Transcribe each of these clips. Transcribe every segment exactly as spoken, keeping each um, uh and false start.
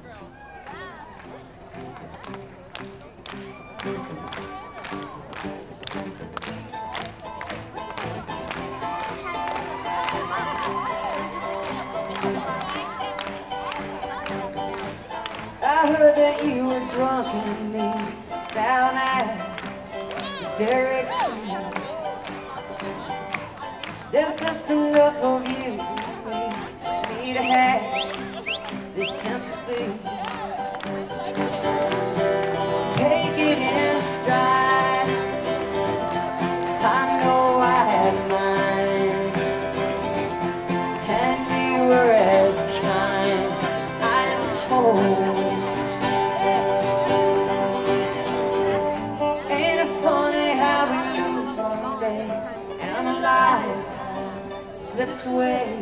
I heard that you were drunk and me down at Derek. There's just enough of you for me to have this sympathy. Take it in stride. I know I had mine, and you were as kind, I am told. Ain't it funny how we lose one day and a lifetime slips away?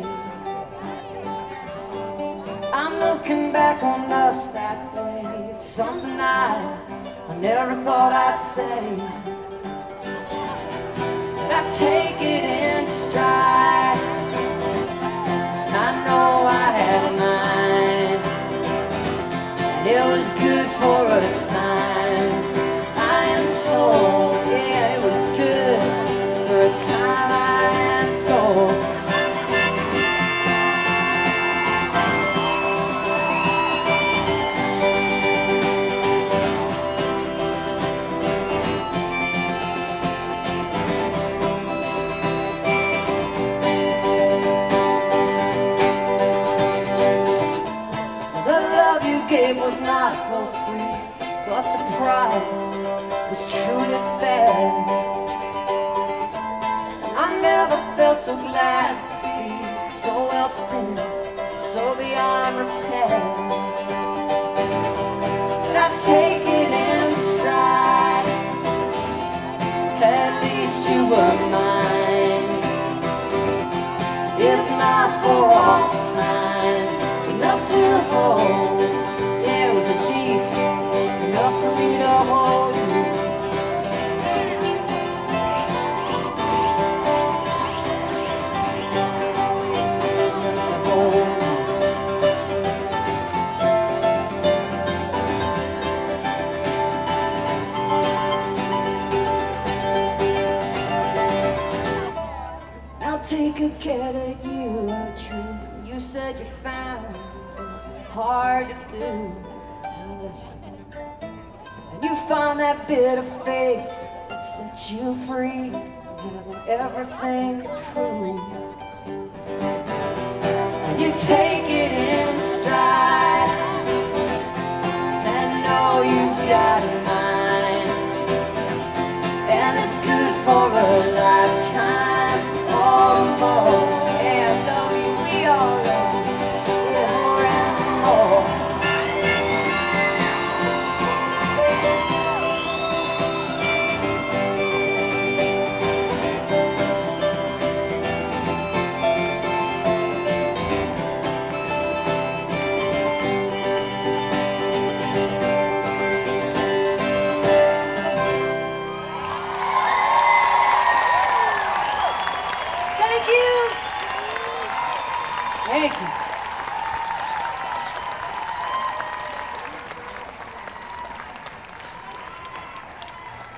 I'm looking back on us that way. It's something I, I never thought I'd say. But I take it in stride. I know I had mine. It was good for a time, I am told. Yeah, it was good for a time, I am told. It was not for free, but the price was truly fair. And I never felt so glad to be so well spent, so beyond repair. But I take it in stride. At least you were mine. If not for all time, enough to hold. It was at least enough for me to hold you. Hold you. Now take a care that you are true. You said you found it hard to do. And you found that bit of faith that set you free, having everything to prove. And you take it in stride.